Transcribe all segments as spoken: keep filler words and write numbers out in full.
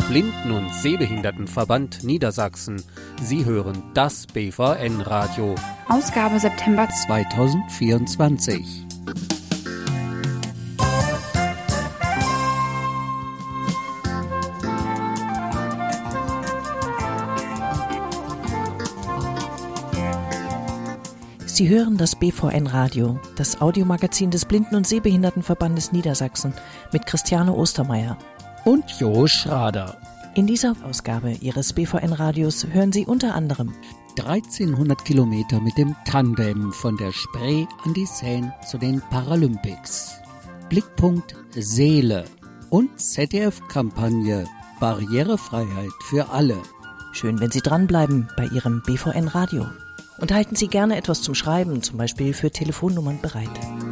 Blinden- und Sehbehindertenverband Niedersachsen. Sie hören das B V N-Radio. Ausgabe September zweitausendvierundzwanzig. Sie hören das B V N-Radio, das Audiomagazin des Blinden- und Sehbehindertenverbandes Niedersachsen mit Christiane Ostermeier und Jo Schrader. In dieser Ausgabe Ihres B V N-Radios hören Sie unter anderem dreizehnhundert Kilometer mit dem Tandem von der Spree an die Seine zu den Paralympics. Blickpunkt Seele und Z D F-Kampagne Barrierefreiheit für alle. Schön, wenn Sie dranbleiben bei Ihrem B V N-Radio. Und halten Sie gerne etwas zum Schreiben, zum Beispiel für Telefonnummern bereit.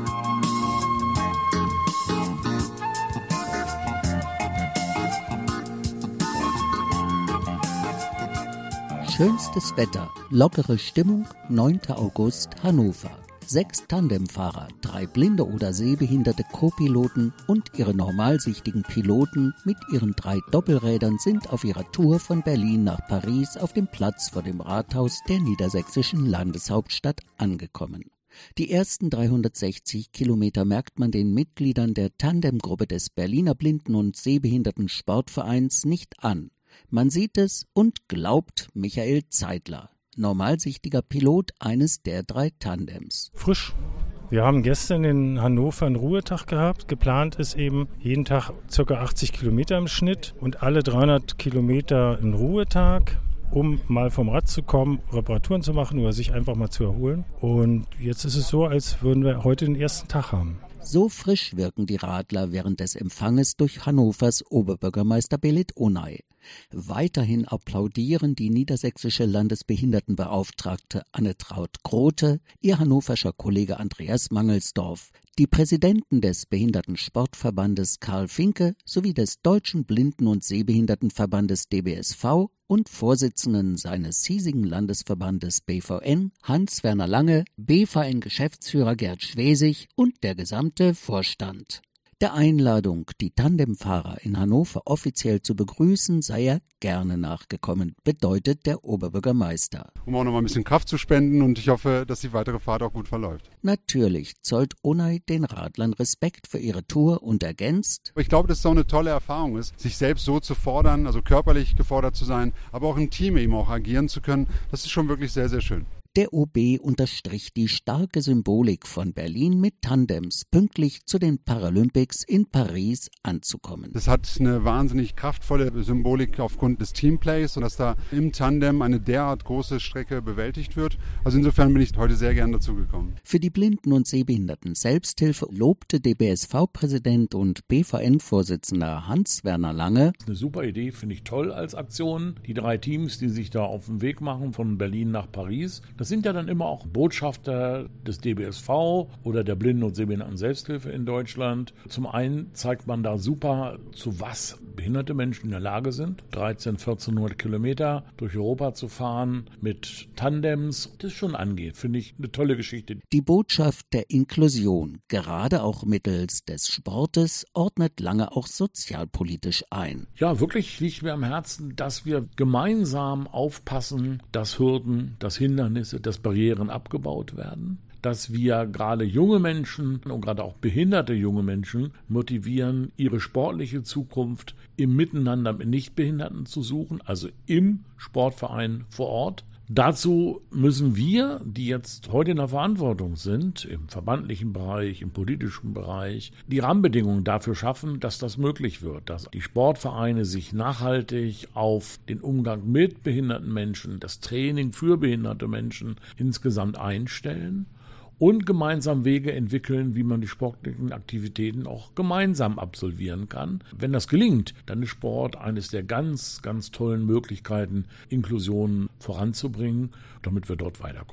Schönstes Wetter, lockere Stimmung, neunter August, Hannover. Sechs Tandemfahrer, drei blinde oder sehbehinderte Co-Piloten und ihre normalsichtigen Piloten mit ihren drei Doppelrädern sind auf ihrer Tour von Berlin nach Paris auf dem Platz vor dem Rathaus der niedersächsischen Landeshauptstadt angekommen. Die ersten dreihundertsechzig Kilometer merkt man den Mitgliedern der Tandemgruppe des Berliner Blinden- und Sehbehinderten-Sportvereins nicht an. Man sieht es und glaubt Michael Zeidler, normalsichtiger Pilot eines der drei Tandems. Frisch. Wir haben gestern in Hannover einen Ruhetag gehabt. Geplant ist eben jeden Tag ca. achtzig Kilometer im Schnitt und alle dreihundert Kilometer ein Ruhetag, um mal vom Rad zu kommen, Reparaturen zu machen oder sich einfach mal zu erholen. Und jetzt ist es so, als würden wir heute den ersten Tag haben. So frisch wirken die Radler während des Empfanges durch Hannovers Oberbürgermeister Belit Onay. Weiterhin applaudieren die niedersächsische Landesbehindertenbeauftragte Anne-Traut Grote, ihr hannoverscher Kollege Andreas Mangelsdorf, die Präsidenten des Behindertensportverbandes Karl Finke sowie des Deutschen Blinden- und Sehbehindertenverbandes D B S V und Vorsitzenden seines hiesigen Landesverbandes B V N Hans-Werner Lange, B V N-Geschäftsführer Gerd Schwesig und der gesamte Vorstand. Der Einladung, die Tandemfahrer in Hannover offiziell zu begrüßen, sei er gerne nachgekommen, bedeutet der Oberbürgermeister. Um auch noch mal ein bisschen Kraft zu spenden und ich hoffe, dass die weitere Fahrt auch gut verläuft. Natürlich zollt Onay den Radlern Respekt für ihre Tour und ergänzt: Ich glaube, dass es auch eine tolle Erfahrung ist, sich selbst so zu fordern, also körperlich gefordert zu sein, aber auch im Team eben auch agieren zu können. Das ist schon wirklich sehr, sehr schön. Der O B unterstrich die starke Symbolik von Berlin mit Tandems pünktlich zu den Paralympics in Paris anzukommen. Das hat eine wahnsinnig kraftvolle Symbolik aufgrund des Teamplays und dass da im Tandem eine derart große Strecke bewältigt wird. Also insofern bin ich heute sehr gern dazugekommen. Für die Blinden- und Sehbehinderten Selbsthilfe lobte D B S V-Präsident und B V N-Vorsitzender Hans-Werner Lange. Eine super Idee, finde ich toll als Aktion. Die drei Teams, die sich da auf den Weg machen von Berlin nach Paris. Das sind ja dann immer auch Botschafter des D B S V oder der Blinden- und Sehbehinderten Selbsthilfe in Deutschland. Zum einen zeigt man da super, zu was behinderte Menschen in der Lage sind. dreizehn, vierzehnhundert Kilometer durch Europa zu fahren mit Tandems. Das schon angeht, finde ich eine tolle Geschichte. Die Botschaft der Inklusion, gerade auch mittels des Sportes, ordnet Lange auch sozialpolitisch ein. Ja, wirklich liegt mir am Herzen, dass wir gemeinsam aufpassen, dass Hürden, dass Hindernisse, dass Barrieren abgebaut werden, dass wir gerade junge Menschen und gerade auch behinderte junge Menschen motivieren, ihre sportliche Zukunft im Miteinander mit Nichtbehinderten zu suchen, also im Sportverein vor Ort. Dazu müssen wir, die jetzt heute in der Verantwortung sind, im verbandlichen Bereich, im politischen Bereich, die Rahmenbedingungen dafür schaffen, dass das möglich wird, dass die Sportvereine sich nachhaltig auf den Umgang mit behinderten Menschen, das Training für behinderte Menschen insgesamt einstellen und gemeinsam Wege entwickeln, wie man die sportlichen Aktivitäten auch gemeinsam absolvieren kann. Wenn das gelingt, dann ist Sport eines der ganz, ganz tollen Möglichkeiten, Inklusion voranzubringen, damit wir dort weiterkommen.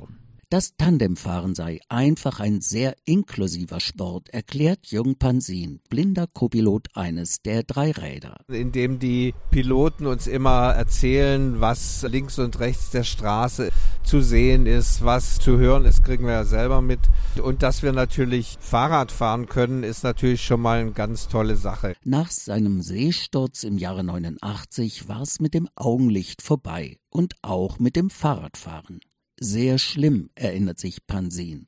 Das Tandemfahren sei einfach ein sehr inklusiver Sport, erklärt Jürgen Pansin, blinder Co-Pilot eines der drei Räder. Indem die Piloten uns immer erzählen, was links und rechts der Straße zu sehen ist, was zu hören ist, kriegen wir ja selber mit. Und dass wir natürlich Fahrrad fahren können, ist natürlich schon mal eine ganz tolle Sache. Nach seinem Seesturz im Jahre neunundachtzig war es mit dem Augenlicht vorbei und auch mit dem Fahrradfahren. Sehr schlimm, erinnert sich Pansin.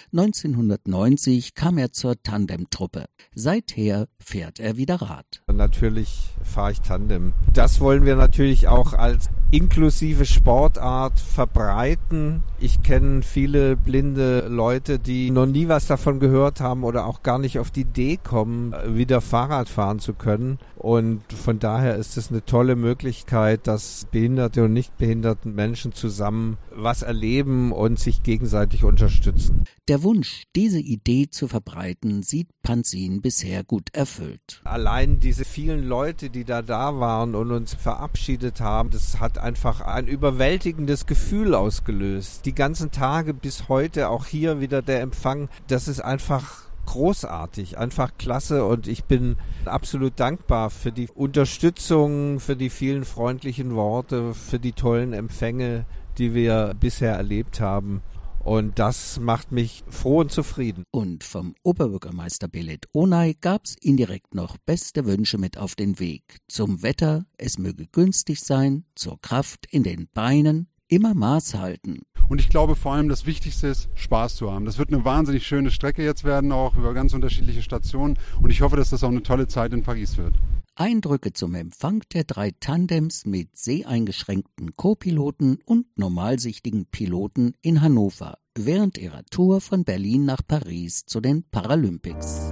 neunzehnhundertneunzig kam er zur Tandemtruppe. Seither fährt er wieder Rad. Natürlich fahre ich Tandem. Das wollen wir natürlich auch als inklusive Sportart verbreiten. Ich kenne viele blinde Leute, die noch nie was davon gehört haben oder auch gar nicht auf die Idee kommen, wieder Fahrrad fahren zu können. Und von daher ist es eine tolle Möglichkeit, dass behinderte und nicht behinderten Menschen zusammen was erleben und sich gegenseitig unterstützen. Der Wunsch, diese Idee zu verbreiten, sieht Pansin bisher gut erfüllt. Allein diese vielen Leute, die da da waren und uns verabschiedet haben, das hat einfach ein überwältigendes Gefühl ausgelöst. Die ganzen Tage bis heute, auch hier wieder der Empfang, das ist einfach großartig, einfach klasse und ich bin absolut dankbar für die Unterstützung, für die vielen freundlichen Worte, für die tollen Empfänge, die wir bisher erlebt haben. Und das macht mich froh und zufrieden. Und vom Oberbürgermeister Belit Onay gab's indirekt noch beste Wünsche mit auf den Weg. Zum Wetter, es möge günstig sein, zur Kraft in den Beinen, immer Maß halten. Und ich glaube vor allem, das Wichtigste ist, Spaß zu haben. Das wird eine wahnsinnig schöne Strecke jetzt werden, auch über ganz unterschiedliche Stationen. Und ich hoffe, dass das auch eine tolle Zeit in Paris wird. Eindrücke zum Empfang der drei Tandems mit seheingeschränkten Co-Piloten und normalsichtigen Piloten in Hannover während ihrer Tour von Berlin nach Paris zu den Paralympics.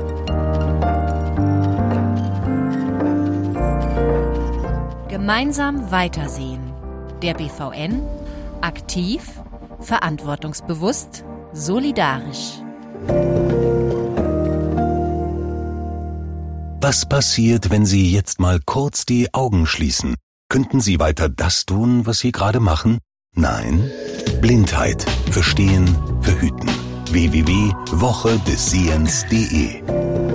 Gemeinsam weitersehen. Der B V N aktiv, verantwortungsbewusst, solidarisch. Was passiert, wenn Sie jetzt mal kurz die Augen schließen? Könnten Sie weiter das tun, was Sie gerade machen? Nein? Blindheit. Verstehen, verhüten. w w w punkt woche des sehens punkt de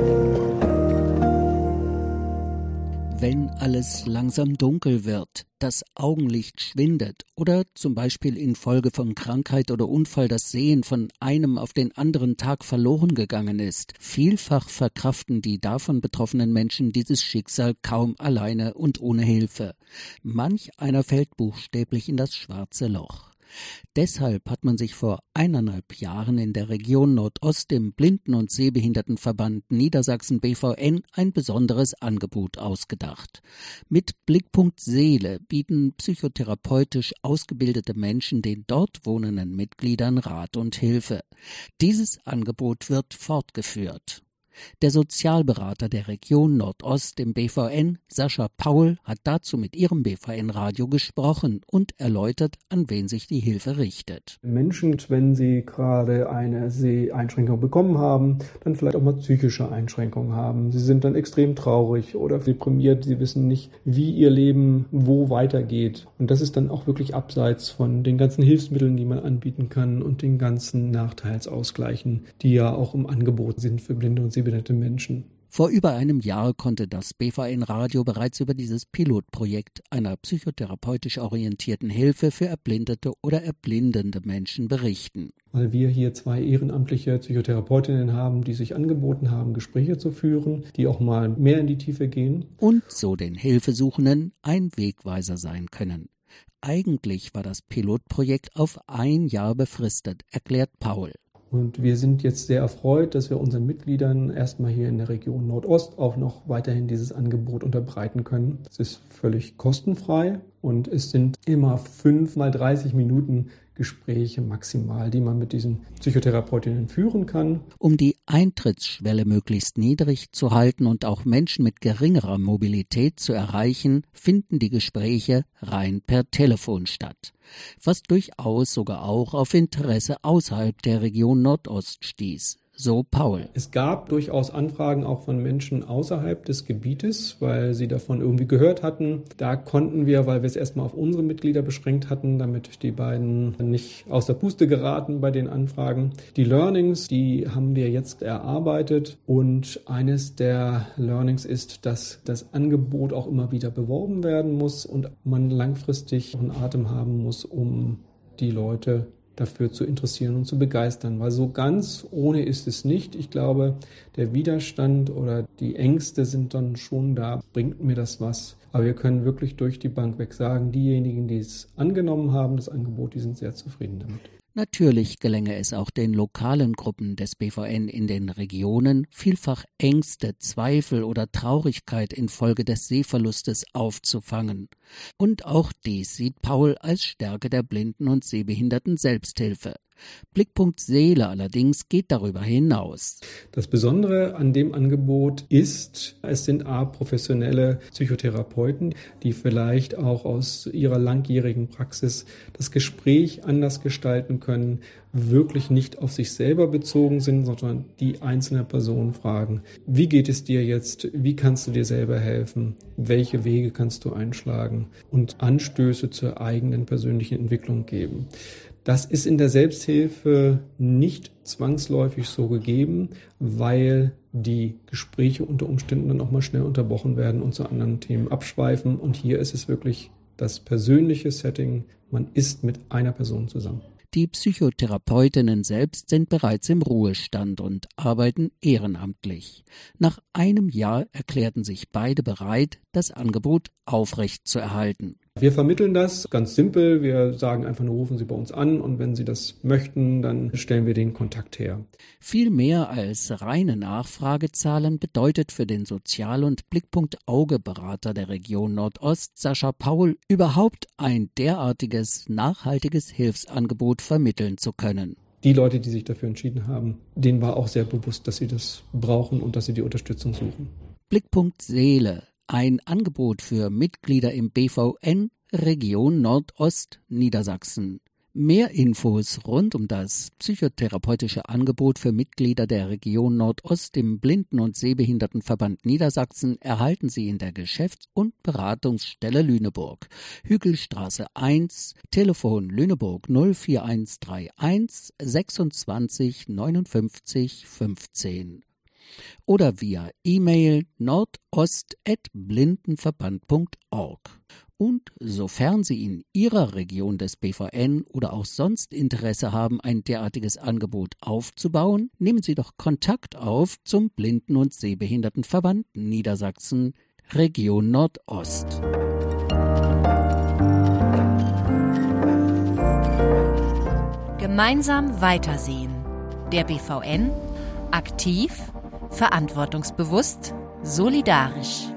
Wenn alles langsam dunkel wird, das Augenlicht schwindet oder zum Beispiel infolge von Krankheit oder Unfall das Sehen von einem auf den anderen Tag verloren gegangen ist, vielfach verkraften die davon betroffenen Menschen dieses Schicksal kaum alleine und ohne Hilfe. Manch einer fällt buchstäblich in das schwarze Loch. Deshalb hat man sich vor eineinhalb Jahren in der Region Nordost im Blinden- und Sehbehindertenverband Niedersachsen B V N ein besonderes Angebot ausgedacht. Mit Blickpunkt Seele bieten psychotherapeutisch ausgebildete Menschen den dort wohnenden Mitgliedern Rat und Hilfe. Dieses Angebot wird fortgeführt. Der Sozialberater der Region Nordost im B V N, Sascha Paul, hat dazu mit ihrem B V N-Radio gesprochen und erläutert, an wen sich die Hilfe richtet. Menschen, wenn sie gerade eine Seheinschränkung bekommen haben, dann vielleicht auch mal psychische Einschränkungen haben. Sie sind dann extrem traurig oder deprimiert, sie wissen nicht, wie ihr Leben wo weitergeht. Und das ist dann auch wirklich abseits von den ganzen Hilfsmitteln, die man anbieten kann und den ganzen Nachteilsausgleichen, die ja auch im Angebot sind für blinde und sehbehinderte Menschen. Vor über einem Jahr konnte das B V N-Radio bereits über dieses Pilotprojekt einer psychotherapeutisch orientierten Hilfe für erblindete oder erblindende Menschen berichten. Weil wir hier zwei ehrenamtliche Psychotherapeutinnen haben, die sich angeboten haben, Gespräche zu führen, die auch mal mehr in die Tiefe gehen. Und so den Hilfesuchenden ein Wegweiser sein können. Eigentlich war das Pilotprojekt auf ein Jahr befristet, erklärt Paul. Und wir sind jetzt sehr erfreut, dass wir unseren Mitgliedern erstmal hier in der Region Nordost auch noch weiterhin dieses Angebot unterbreiten können. Es ist völlig kostenfrei und es sind immer fünf mal dreißig Minuten Gespräche maximal, die man mit diesen Psychotherapeutinnen führen kann. Um die Eintrittsschwelle möglichst niedrig zu halten und auch Menschen mit geringerer Mobilität zu erreichen, finden die Gespräche rein per Telefon statt. Was durchaus sogar auch auf Interesse außerhalb der Region Nordost stieß. so Paul. Es gab durchaus Anfragen auch von Menschen außerhalb des Gebietes, weil sie davon irgendwie gehört hatten. Da konnten wir, weil wir es erstmal auf unsere Mitglieder beschränkt hatten, damit die beiden nicht aus der Puste geraten bei den Anfragen. Die Learnings, die haben wir jetzt erarbeitet und eines der Learnings ist, dass das Angebot auch immer wieder beworben werden muss und man langfristig einen Atem haben muss, um die Leute dafür zu interessieren und zu begeistern, weil so ganz ohne ist es nicht. Ich glaube, der Widerstand oder die Ängste sind dann schon da, bringt mir das was. Aber wir können wirklich durch die Bank weg sagen, diejenigen, die es angenommen haben, das Angebot, die sind sehr zufrieden damit. Natürlich gelänge es auch den lokalen Gruppen des B V N in den Regionen, vielfach Ängste, Zweifel oder Traurigkeit infolge des Sehverlustes aufzufangen. Und auch dies sieht Paul als Stärke der Blinden- und Sehbehinderten Selbsthilfe. Blickpunkt Seele allerdings geht darüber hinaus. Das Besondere an dem Angebot ist, es sind A, professionelle Psychotherapeuten, die vielleicht auch aus ihrer langjährigen Praxis das Gespräch anders gestalten können, wirklich nicht auf sich selber bezogen sind, sondern die einzelne Person fragen, wie geht es dir jetzt, wie kannst du dir selber helfen, welche Wege kannst du einschlagen und Anstöße zur eigenen persönlichen Entwicklung geben. Das ist in der Selbsthilfe nicht zwangsläufig so gegeben, weil die Gespräche unter Umständen dann auch mal schnell unterbrochen werden und zu anderen Themen abschweifen. Und hier ist es wirklich das persönliche Setting. Man ist mit einer Person zusammen. Die Psychotherapeutinnen selbst sind bereits im Ruhestand und arbeiten ehrenamtlich. Nach einem Jahr erklärten sich beide bereit, das Angebot aufrechtzuerhalten. Wir vermitteln das ganz simpel. Wir sagen einfach nur, rufen Sie bei uns an und wenn Sie das möchten, dann stellen wir den Kontakt her. Viel mehr als reine Nachfragezahlen bedeutet für den Sozial- und Blickpunkt-Auge-Berater der Region Nordost, Sascha Paul, überhaupt ein derartiges nachhaltiges Hilfsangebot vermitteln zu können. Die Leute, die sich dafür entschieden haben, denen war auch sehr bewusst, dass sie das brauchen und dass sie die Unterstützung suchen. Blickpunkt Seele. Ein Angebot für Mitglieder im B V N Region Nordost Niedersachsen. Mehr Infos rund um das psychotherapeutische Angebot für Mitglieder der Region Nordost im Blinden- und Sehbehindertenverband Niedersachsen erhalten Sie in der Geschäfts- und Beratungsstelle Lüneburg. Hügelstraße eins, Telefon Lüneburg null vier eins drei eins sechsundzwanzig neunundfünfzig fünfzehn. Oder via E-Mail nordost at blindenverband punkt org. Und sofern Sie in Ihrer Region des B V N oder auch sonst Interesse haben, ein derartiges Angebot aufzubauen, nehmen Sie doch Kontakt auf zum Blinden- und Sehbehindertenverband Niedersachsen, Region Nordost. Gemeinsam weitersehen. Der B V N aktiv, verantwortungsbewusst, solidarisch.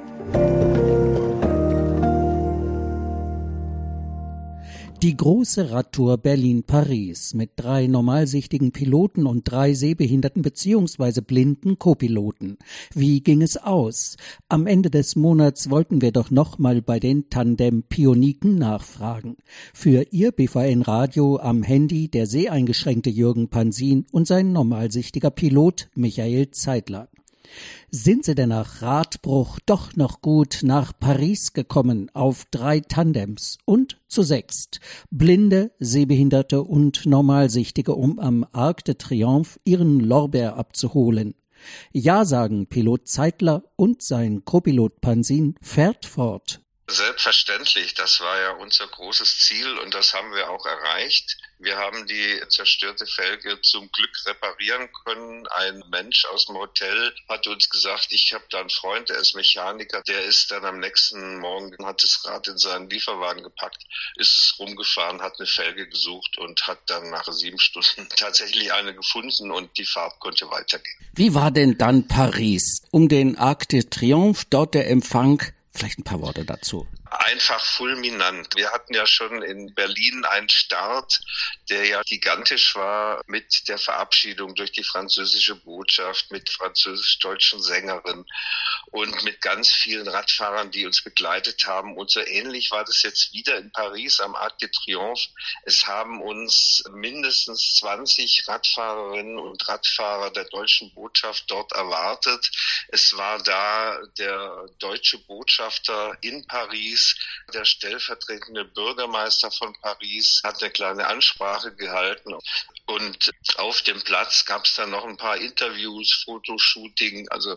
Die große Radtour Berlin-Paris mit drei normalsichtigen Piloten und drei sehbehinderten bzw. blinden Co-Piloten. Wie ging es aus? Am Ende des Monats wollten wir doch nochmal bei den Tandem-Pioniken nachfragen. Für Ihr B V N-Radio am Handy der seheingeschränkte Jürgen Pansin und sein normalsichtiger Pilot Michael Zeidler. Sind Sie denn nach Radbruch doch noch gut nach Paris gekommen auf drei Tandems und zu sechst? Blinde, Sehbehinderte und Normalsichtige, um am Arc de Triomphe ihren Lorbeer abzuholen. Ja sagen Pilot Zeidler und sein Co-Pilot Pansin fährt fort. Selbstverständlich, das war ja unser großes Ziel und das haben wir auch erreicht. Wir haben die zerstörte Felge zum Glück reparieren können. Ein Mensch aus dem Hotel hat uns gesagt, ich habe da einen Freund, der ist Mechaniker, der ist dann am nächsten Morgen, hat das Rad in seinen Lieferwagen gepackt, ist rumgefahren, hat eine Felge gesucht und hat dann nach sieben Stunden tatsächlich eine gefunden und die Fahrt konnte weitergehen. Wie war denn dann Paris? Um den Arc de Triomphe, dort der Empfang? Vielleicht ein paar Worte dazu. einfach fulminant. Wir hatten ja schon in Berlin einen Start, der ja gigantisch war mit der Verabschiedung durch die französische Botschaft, mit französisch-deutschen Sängerinnen und mit ganz vielen Radfahrern, die uns begleitet haben. Und so ähnlich war das jetzt wieder in Paris am Arc de Triomphe. Es haben uns mindestens zwanzig Radfahrerinnen und Radfahrer der deutschen Botschaft dort erwartet. Es war da der deutsche Botschafter in Paris, der stellvertretende Bürgermeister von Paris, hat eine kleine Ansprache gehalten. Und auf dem Platz gab es dann noch ein paar Interviews, Fotoshooting. Also,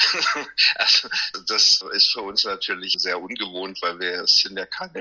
also das ist für uns natürlich sehr ungewohnt, weil wir sind ja keine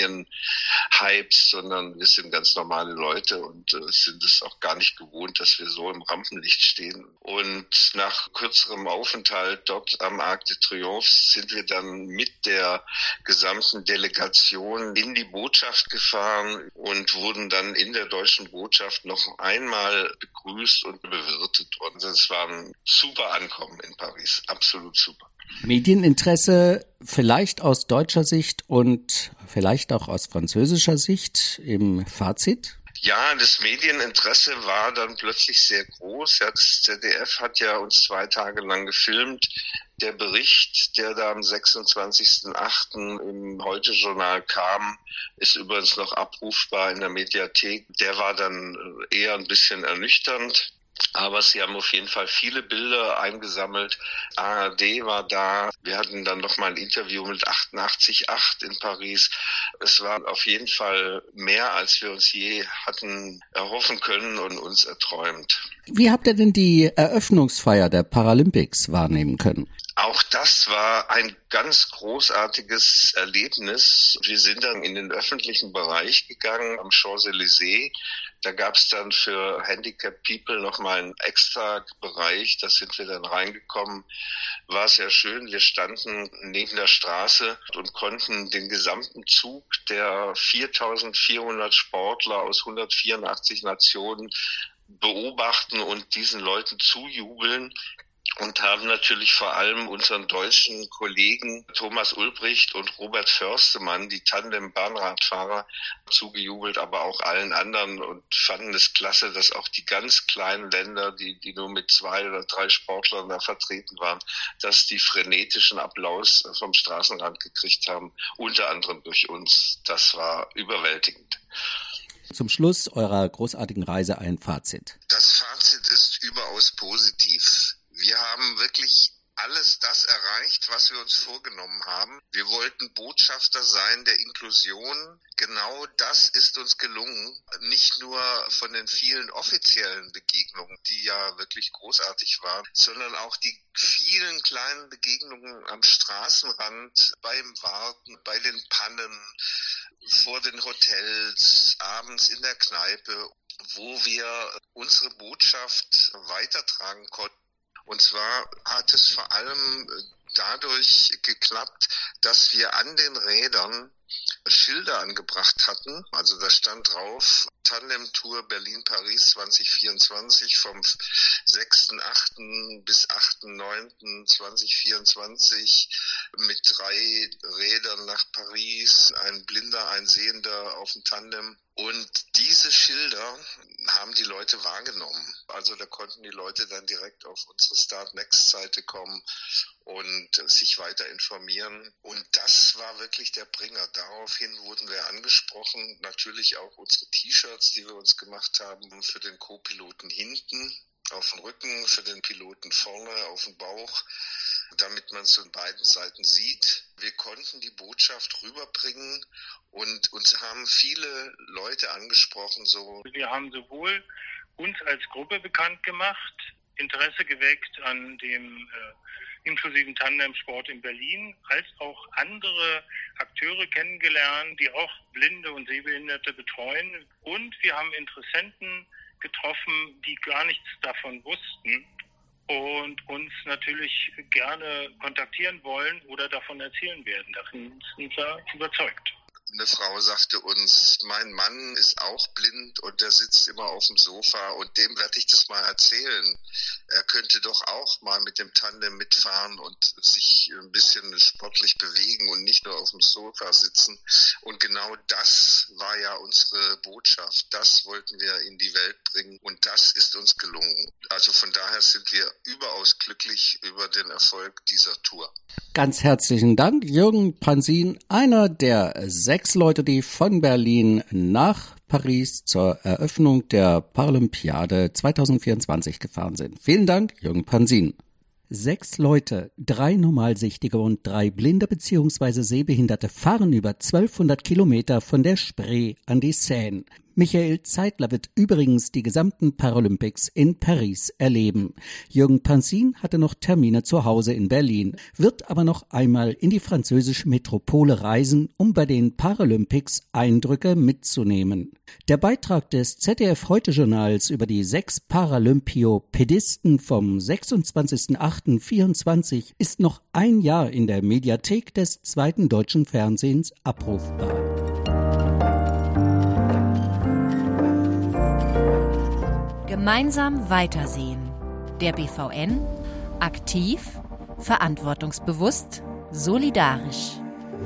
Medienhypes, sondern wir sind ganz normale Leute und äh, sind es auch gar nicht gewohnt, dass wir so im Rampenlicht stehen. Und nach kürzerem Aufenthalt dort am Arc de Triomphe sind wir dann mit der gesamten Delegation in die Botschaft gefahren und wurden dann in der deutschen Botschaft noch einmal begrüßt und bewirtet. Und es war ein super Ankommen in Paris, absolut super. Medieninteresse vielleicht aus deutscher Sicht und vielleicht auch aus französischer Sicht im Fazit? Ja, das Medieninteresse war dann plötzlich sehr groß. Ja, das Z D F hat ja uns zwei Tage lang gefilmt. Der Bericht, der da am sechsundzwanzigsten achten im Heute-Journal kam, ist übrigens noch abrufbar in der Mediathek. Der war dann eher ein bisschen ernüchternd. Aber sie haben auf jeden Fall viele Bilder eingesammelt. A R D war da. Wir hatten dann noch mal ein Interview mit achtundachtzig Komma acht in Paris. Es war auf jeden Fall mehr, als wir uns je hatten erhoffen können und uns erträumt. Wie habt ihr denn die Eröffnungsfeier der Paralympics wahrnehmen können? Auch das war ein ganz großartiges Erlebnis. Wir sind dann in den öffentlichen Bereich gegangen am Champs-Élysées. Da gab es dann für Handicapped People nochmal einen extra Bereich. Da sind wir dann reingekommen. War sehr schön. Wir standen neben der Straße und konnten den gesamten Zug der viertausendvierhundert Sportler aus hundertvierundachtzig Nationen beobachten und diesen Leuten zujubeln. Und haben natürlich vor allem unseren deutschen Kollegen Thomas Ulbricht und Robert Förstemann, die Tandem-Bahnradfahrer, zugejubelt, aber auch allen anderen und fanden es klasse, dass auch die ganz kleinen Länder, die, die nur mit zwei oder drei Sportlern da vertreten waren, dass die frenetischen Applaus vom Straßenrand gekriegt haben, unter anderem durch uns. Das war überwältigend. Zum Schluss eurer großartigen Reise ein Fazit. Das Fazit ist überaus positiv. Wir haben wirklich alles das erreicht, was wir uns vorgenommen haben. Wir wollten Botschafter sein der Inklusion. Genau das ist uns gelungen. Nicht nur von den vielen offiziellen Begegnungen, die ja wirklich großartig waren, sondern auch die vielen kleinen Begegnungen am Straßenrand, beim Warten, bei den Pannen, vor den Hotels, abends in der Kneipe, wo wir unsere Botschaft weitertragen konnten. Und zwar hat es vor allem dadurch geklappt, dass wir an den Rädern Schilder angebracht hatten. Also da stand drauf, Tandem-Tour Berlin-Paris zwanzig vierundzwanzig vom sechsten achten bis achten neunten zweitausendvierundzwanzig mit drei Rädern nach Paris, ein Blinder, ein Sehender auf dem Tandem. Und diese Schilder haben die Leute wahrgenommen. Also da konnten die Leute dann direkt auf unsere Start-Next-Seite kommen und sich weiter informieren. Und das war wirklich der Bringer. Daraufhin wurden wir angesprochen. Natürlich auch unsere T-Shirts, die wir uns gemacht haben, für den Co-Piloten hinten auf dem Rücken, für den Piloten vorne auf dem Bauch, damit man es von beiden Seiten sieht. Wir konnten die Botschaft rüberbringen und uns haben viele Leute angesprochen. So. Wir haben sowohl uns als Gruppe bekannt gemacht, Interesse geweckt an dem äh, inklusiven Tandemsport in Berlin, als auch andere Akteure kennengelernt, die auch Blinde und Sehbehinderte betreuen. Und wir haben Interessenten getroffen, die gar nichts davon wussten und uns natürlich gerne kontaktieren wollen oder davon erzählen werden. Davon sind wir überzeugt. Eine Frau sagte uns, mein Mann ist auch blind und der sitzt immer auf dem Sofa und dem werde ich das mal erzählen. Er könnte doch auch mal mit dem Tandem mitfahren und sich ein bisschen sportlich bewegen und nicht nur auf dem Sofa sitzen. Und genau das war ja unsere Botschaft. Das wollten wir in die Welt bringen und das ist uns gelungen. Also von daher sind wir überaus glücklich über den Erfolg dieser Tour. Ganz herzlichen Dank, Jürgen Pansin, einer der sechs Leute, die von Berlin nach Paris zur Eröffnung der Paralympiade zwanzig vierundzwanzig gefahren sind. Vielen Dank, Jürgen Pansin. Sechs Leute, drei Normalsichtige und drei Blinde bzw. Sehbehinderte fahren über zwölfhundert Kilometer von der Spree an die Seine. Michael Zeitler wird übrigens die gesamten Paralympics in Paris erleben. Jürgen Pansin hatte noch Termine zu Hause in Berlin, wird aber noch einmal in die französische Metropole reisen, um bei den Paralympics Eindrücke mitzunehmen. Der Beitrag des Z D F-Heute-Journals über die sechs Paralympiopedisten vom sechsundzwanzigsten achten vierundzwanzig ist noch ein Jahr in der Mediathek des zweiten deutschen Fernsehens abrufbar. Gemeinsam weitersehen. Der B V N. Aktiv, verantwortungsbewusst, solidarisch.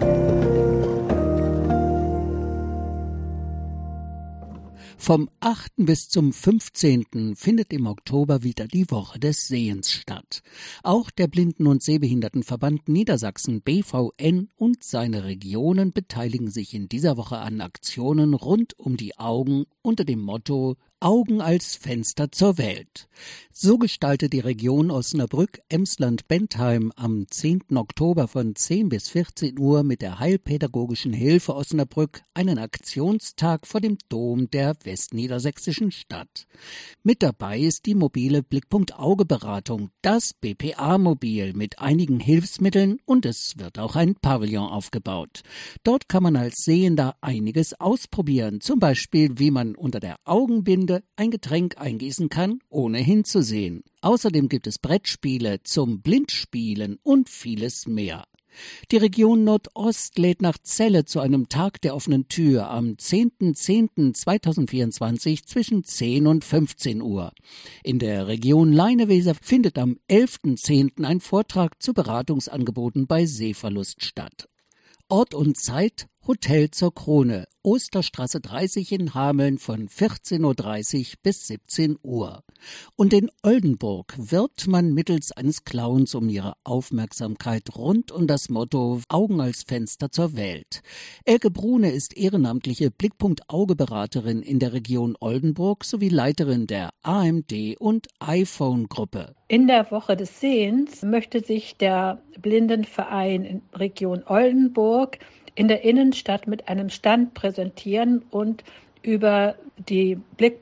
Vom achten bis zum fünfzehnten findet im Oktober wieder die Woche des Sehens statt. Auch der Blinden- und Sehbehindertenverband Niedersachsen B V N und seine Regionen beteiligen sich in dieser Woche an Aktionen rund um die Augen unter dem Motto Augen als Fenster zur Welt. So gestaltet die Region Osnabrück-Emsland-Bentheim am zehnten Oktober von zehn bis vierzehn Uhr mit der Heilpädagogischen Hilfe Osnabrück einen Aktionstag vor dem Dom der westniedersächsischen Stadt. Mit dabei ist die mobile Blickpunkt-Auge-Beratung, das B P A-Mobil mit einigen Hilfsmitteln, und es wird auch ein Pavillon aufgebaut. Dort kann man als Sehender einiges ausprobieren, zum Beispiel wie man unter der Augenbinde ein Getränk eingießen kann, ohne hinzusehen. Außerdem gibt es Brettspiele zum Blindspielen und vieles mehr. Die Region Nordost lädt nach Celle zu einem Tag der offenen Tür am zehnten zehnten zweitausendvierundzwanzig zwischen zehn und fünfzehn Uhr. In der Region Leineweser findet am elften zehnten ein Vortrag zu Beratungsangeboten bei Sehverlust statt. Ort und Zeit: Hotel zur Krone, Osterstraße dreißig in Hameln von vierzehn Uhr dreißig bis siebzehn Uhr. Und in Oldenburg wirbt man mittels eines Clowns um ihre Aufmerksamkeit rund um das Motto Augen als Fenster zur Welt. Elke Brune ist ehrenamtliche Blickpunkt-Auge-Beraterin in der Region Oldenburg sowie Leiterin der A M D- und iPhone-Gruppe. In der Woche des Sehens möchte sich der Blindenverein in Region Oldenburg in der Innenstadt mit einem Stand präsentieren und über die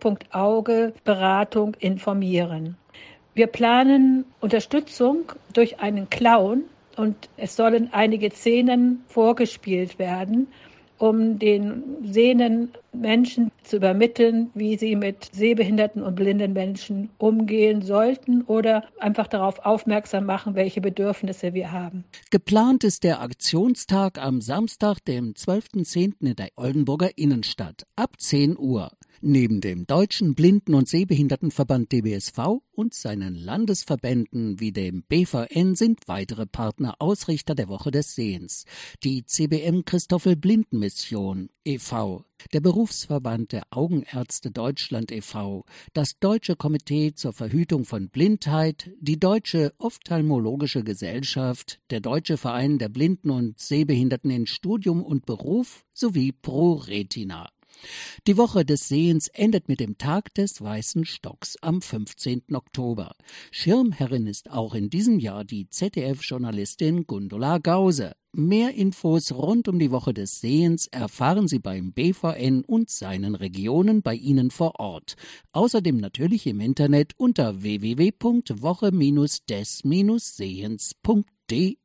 Blickpunkt-Auge-Beratung informieren. Wir planen Unterstützung durch einen Clown und es sollen einige Szenen vorgespielt werden, um den sehenden Menschen zu übermitteln, wie sie mit sehbehinderten und blinden Menschen umgehen sollten oder einfach darauf aufmerksam machen, welche Bedürfnisse wir haben. Geplant ist der Aktionstag am Samstag, dem zwölften zehnten in der Oldenburger Innenstadt ab zehn Uhr. Neben dem Deutschen Blinden- und Sehbehindertenverband D B S V und seinen Landesverbänden wie dem B V N sind weitere Partner Ausrichter der Woche des Sehens. Die C B M Christoffel Blindenmission e V, der Berufsverband der Augenärzte Deutschland e V, das Deutsche Komitee zur Verhütung von Blindheit, die Deutsche Ophthalmologische Gesellschaft, der Deutsche Verein der Blinden und Sehbehinderten in Studium und Beruf sowie ProRetina. Die Woche des Sehens endet mit dem Tag des Weißen Stocks am fünfzehnten Oktober. Schirmherrin ist auch in diesem Jahr die Z D F-Journalistin Gundula Gause. Mehr Infos rund um die Woche des Sehens erfahren Sie beim B V N und seinen Regionen bei Ihnen vor Ort. Außerdem natürlich im Internet unter w w w punkt woche des sehens punkt de.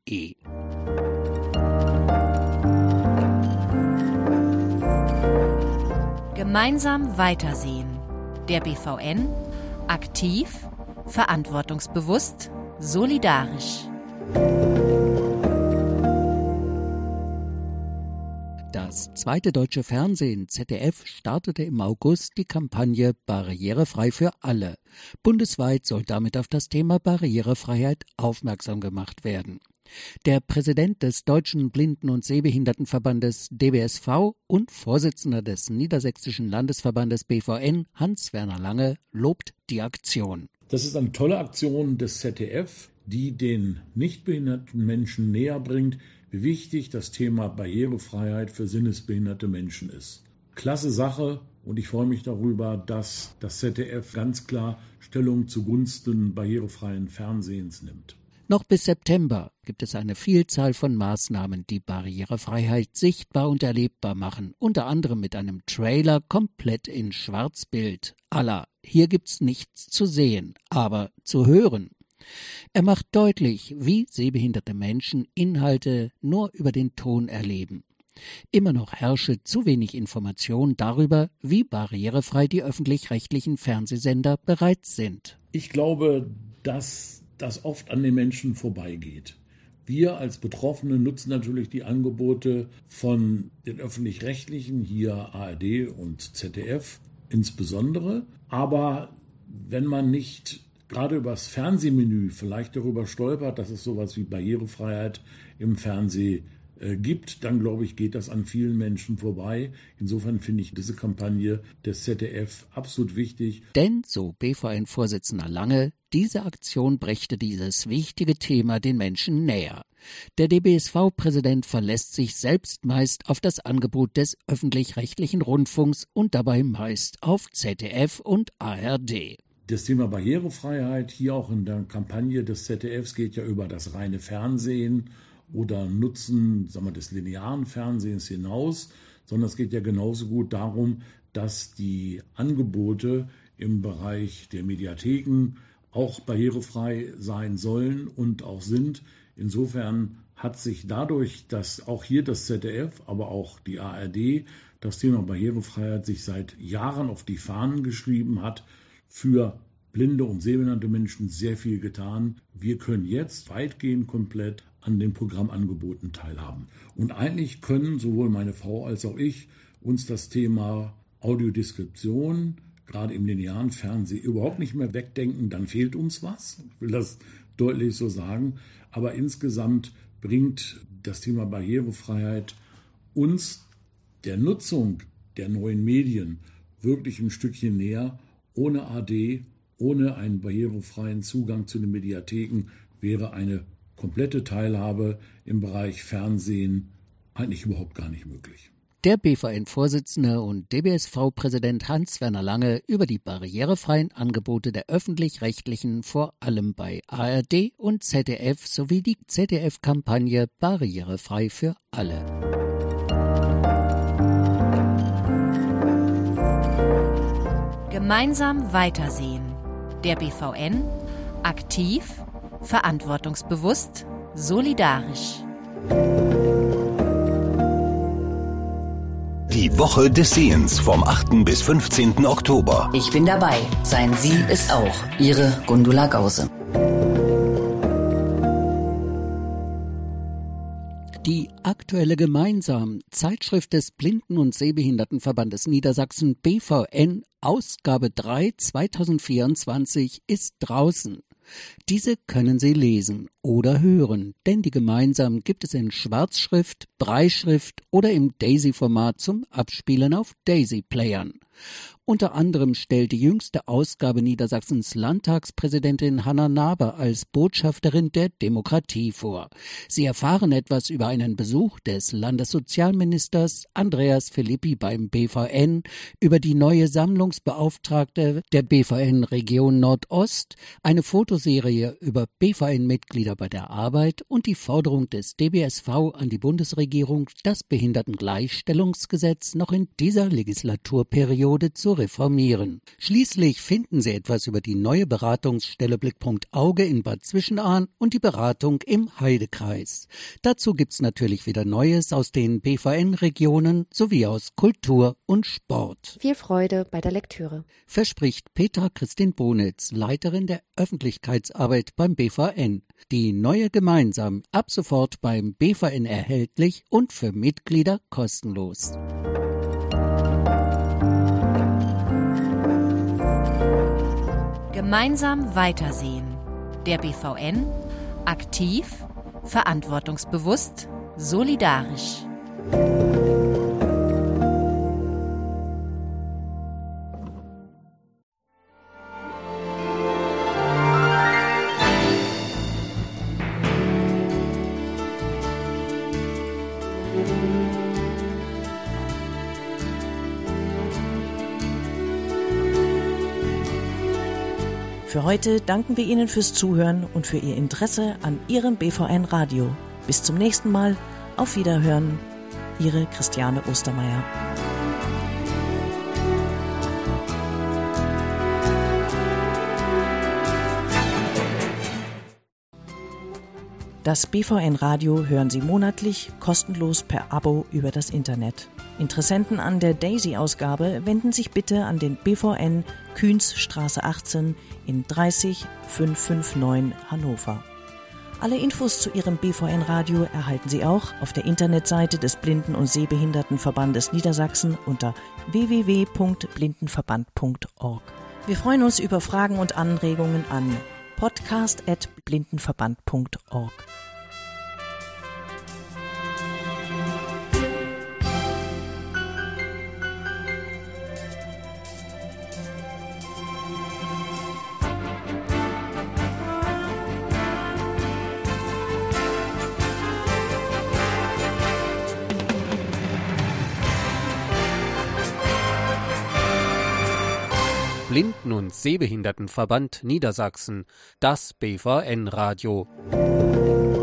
Gemeinsam weitersehen. Der B V N. Aktiv, verantwortungsbewusst, solidarisch. Das zweite deutsche Fernsehen Z D F startete im August die Kampagne Barrierefrei für alle. Bundesweit soll damit auf das Thema Barrierefreiheit aufmerksam gemacht werden. Der Präsident des Deutschen Blinden- und Sehbehindertenverbandes D B S V und Vorsitzender des Niedersächsischen Landesverbandes B V N, Hans-Werner Lange, lobt die Aktion. Das ist eine tolle Aktion des Z D F, die den nichtbehinderten Menschen näher bringt, wie wichtig das Thema Barrierefreiheit für sinnesbehinderte Menschen ist. Klasse Sache, und ich freue mich darüber, dass das Z D F ganz klar Stellung zugunsten barrierefreien Fernsehens nimmt. Noch bis September gibt es eine Vielzahl von Maßnahmen, die Barrierefreiheit sichtbar und erlebbar machen, unter anderem mit einem Trailer komplett in Schwarzbild. Allah, hier gibt's nichts zu sehen, aber zu hören. Er macht deutlich, wie sehbehinderte Menschen Inhalte nur über den Ton erleben. Immer noch herrsche zu wenig Information darüber, wie barrierefrei die öffentlich-rechtlichen Fernsehsender bereits sind. Ich glaube, dass das oft an den Menschen vorbeigeht. Wir als Betroffene nutzen natürlich die Angebote von den öffentlich-rechtlichen, hier A R D und Z D F insbesondere. Aber wenn man nicht gerade über das Fernsehmenü vielleicht darüber stolpert, dass es sowas wie Barrierefreiheit im Fernsehen äh, gibt, dann glaube ich, geht das an vielen Menschen vorbei. Insofern finde ich diese Kampagne des Z D F absolut wichtig. Denn, so B V N-Vorsitzender Lange, diese Aktion brächte dieses wichtige Thema den Menschen näher. Der D B S V-Präsident verlässt sich selbst meist auf das Angebot des öffentlich-rechtlichen Rundfunks und dabei meist auf Z D F und A R D. Das Thema Barrierefreiheit hier auch in der Kampagne des Z D Fs geht ja über das reine Fernsehen oder Nutzen, sagen wir, des linearen Fernsehens hinaus, sondern es geht ja genauso gut darum, dass die Angebote im Bereich der Mediatheken auch barrierefrei sein sollen und auch sind. Insofern hat sich dadurch, dass auch hier das Z D F, aber auch die A R D das Thema Barrierefreiheit sich seit Jahren auf die Fahnen geschrieben hat, für blinde und sehbehinderte Menschen sehr viel getan. Wir können jetzt weitgehend komplett an den Programmangeboten teilhaben. Und eigentlich können sowohl meine Frau als auch ich uns das Thema Audiodeskription, gerade im linearen Fernsehen, überhaupt nicht mehr wegdenken. Dann fehlt uns was. Ich will das deutlich so sagen. Aber insgesamt bringt das Thema Barrierefreiheit uns der Nutzung der neuen Medien wirklich ein Stückchen näher. Ohne A D, ohne einen barrierefreien Zugang zu den Mediatheken wäre eine komplette Teilhabe im Bereich Fernsehen eigentlich überhaupt gar nicht möglich. Der B V N-Vorsitzende und D B S V-Präsident Hans-Werner Lange über die barrierefreien Angebote der öffentlich-rechtlichen, vor allem bei A R D und Z D F, sowie die Z D F-Kampagne Barrierefrei für alle. Gemeinsam weitersehen. Der B V N, aktiv, verantwortungsbewusst, solidarisch. Die Woche des Sehens vom achten bis fünfzehnten Oktober. Ich bin dabei. Seien Sie es auch. Ihre Gundula Gause. Die aktuelle Gemeinsam Zeitschrift des Blinden- und Sehbehindertenverbandes Niedersachsen B V N Ausgabe drei zweitausendvierundzwanzig ist draußen. Diese können Sie lesen oder hören, denn die Gemeinsam gibt es in Schwarzschrift, Brailleschrift oder im Daisy-Format zum Abspielen auf Daisy-Playern. Unter anderem stellt die jüngste Ausgabe Niedersachsens Landtagspräsidentin Hanna Naber als Botschafterin der Demokratie vor. Sie erfahren etwas über einen Besuch des Landessozialministers Andreas Philippi beim B V N, über die neue Sammlungsbeauftragte der B V N Region Nordost, eine Fotoserie über B V N-Mitglieder bei der Arbeit und die Forderung des D B S V an die Bundesregierung, das Behindertengleichstellungsgesetz noch in dieser Legislaturperiode zu reformieren. Schließlich finden Sie etwas über die neue Beratungsstelle Blickpunkt Auge in Bad Zwischenahn und die Beratung im Heidekreis. Dazu gibt's natürlich wieder Neues aus den B V N-Regionen sowie aus Kultur und Sport. Viel Freude bei der Lektüre. Verspricht Petra Christin Bonitz, Leiterin der Öffentlichkeitsarbeit beim B V N. Die Die neue Gemeinsam, ab sofort beim B V N erhältlich und für Mitglieder kostenlos. Gemeinsam weitersehen. Der B V N, aktiv, verantwortungsbewusst, solidarisch. Für heute danken wir Ihnen fürs Zuhören und für Ihr Interesse an Ihrem B V N Radio. Bis zum nächsten Mal. Auf Wiederhören. Ihre Christiane Ostermeier. Das B V N Radio hören Sie monatlich kostenlos per Abo über das Internet. Interessenten an der Daisy-Ausgabe wenden sich bitte an den B V N Kühnsstraße achtzehn in dreißig fünfhundertneunundfünfzig Hannover. Alle Infos zu Ihrem B V N-Radio erhalten Sie auch auf der Internetseite des Blinden- und Sehbehindertenverbandes Niedersachsen unter w w w punkt blindenverband punkt org. Wir freuen uns über Fragen und Anregungen an podcast at blindenverband punkt org. Blinden- und Sehbehindertenverband Niedersachsen, das B V N-Radio.